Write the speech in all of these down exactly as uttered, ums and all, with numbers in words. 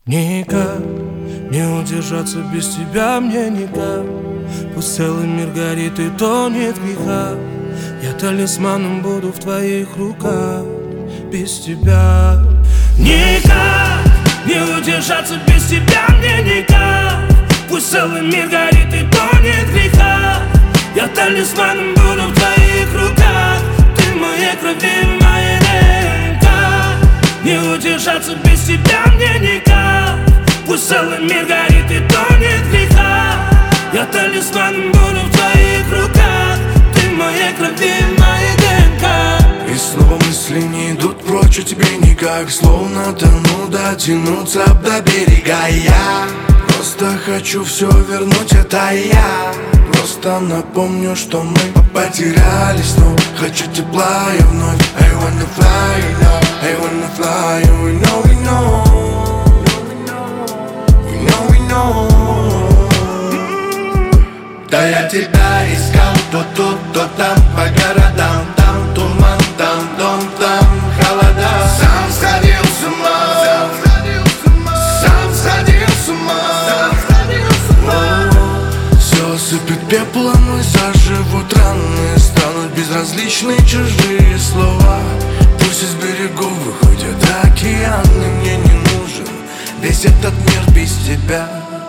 Никак не удержаться без тебя мне никак. Пусть целый мир горит и тонет в грехах, я талисманом буду в твоих руках. Без тебя никак не удержаться без тебя мне никак. Пусть целый мир горит и тонет в грехах, я талисманом буду в твоих руках. Ты в моей крови, в моей ДНК. Не удержаться без тебя мне никак. Пусть целый мир горит и тонет в грехах, я талисманом буду в твоих руках. Ты в моей крови, в моей ДНК. И снова мысли не идут прочь, а тебе никак. Словно тону, дотянуться до берега. Я просто хочу все вернуть, это я. Просто напомню, что мы потерялись, но хочу тепла и вновь. I wanna fly, you know, I wanna fly, and we know, we know, we know, we know. Да я тебя искал то тут, то там, по городам. Там туман, там дом, там холода. Сам сходил с ума, сам сходил с ума. Все сыпет пеплом и заживут раны. Станут безразличны чужие слова. Пусть из берегов выходят океаны. Мне не нужен весь этот мир без тебя.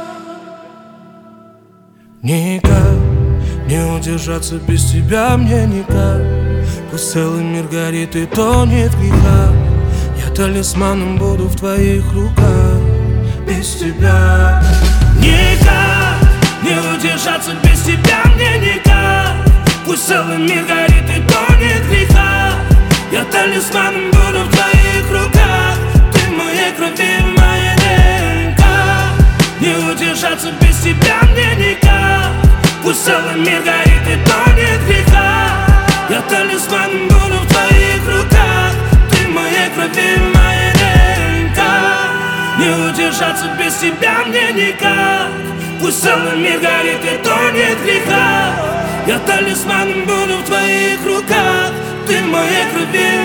Никак не удержаться без тебя мне никак. Пусть целый мир горит и тонет в грехах, я талисманом буду в твоих руках. Без тебя никак не удержаться без тебя мне никак. Пусть целый мир горит и тонет в грехах, я талисманом буду в твоих руках. Ты в моей крови, в моей ДНК. Не удержаться без тебя мне никак. Пусть целый мир горит и тонет в грехах, я талисманом буду в твоих руках. Ты в моей крови, в моей ДНК. Не удержаться без тебя мне никак. Пусть целый мир горит и тонет в грехах, я талисманом буду в твоих руках. Ты в моей крови.